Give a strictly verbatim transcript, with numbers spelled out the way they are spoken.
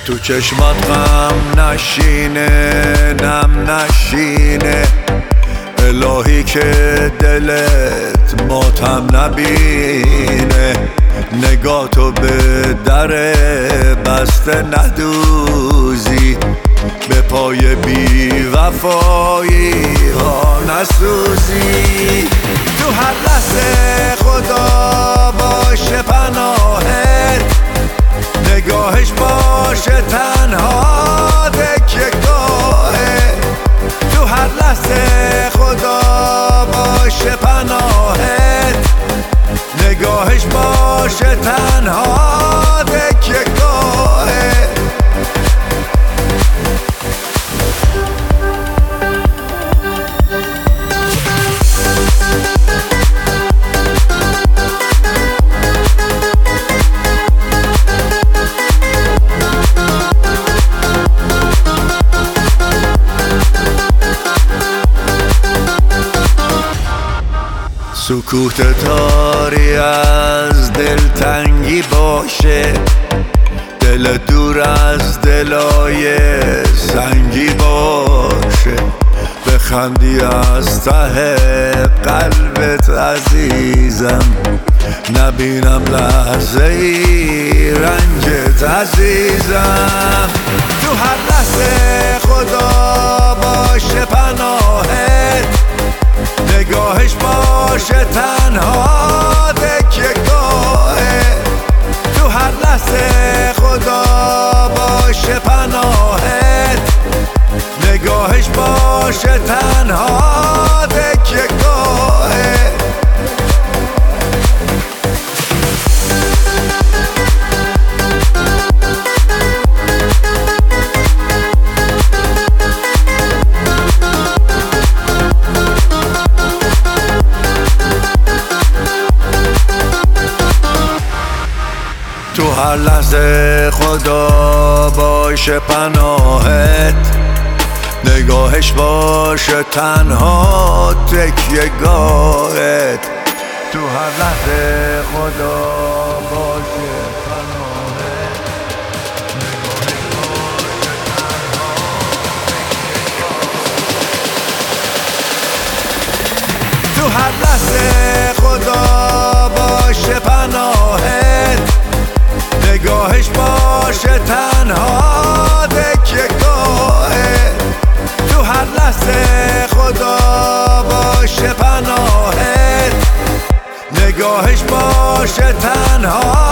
تو چشمات غم نشینه، نم نشینه، الهی که دلت ماتم نبینه. نگاتو به در بسته ندوزی، به پای بی وفایی ها نسوزی. تو هر لحظه خدا باشه پناهت، نگاهش باشه تنها تکیه گاهه. تو هر لحظه خدا باشه پناهت، نگاهش باشه تنها تکیه گاهه. سکوت تاری از دلتنگی باشه، دل دور از دلای سنگی باشه. بخندی از ته قلبت عزیزم، نبینم لحظه ای رنجت عزیزم. تو هر لحظه خدا باشه پناهت، نگاهش باشه تنها تکیه گاهه. تو هر لحظه خدا باشه پناهت، نگاهش باشه تنها تکیه گاهه. تو هر لحظه خدا باشه پناهت، نگاهش باشه تنها تکیه گاهت. تو هر لحظه خدا باشه پناهت، نگاهش باشه تنها تکیه گاهت. تو هر لحظه خدا باشه پناهت، نگاهش باشه تنها تکیه گاهه. تو هر لحظه خدا باشه پناهت، نگاهش باشه تنها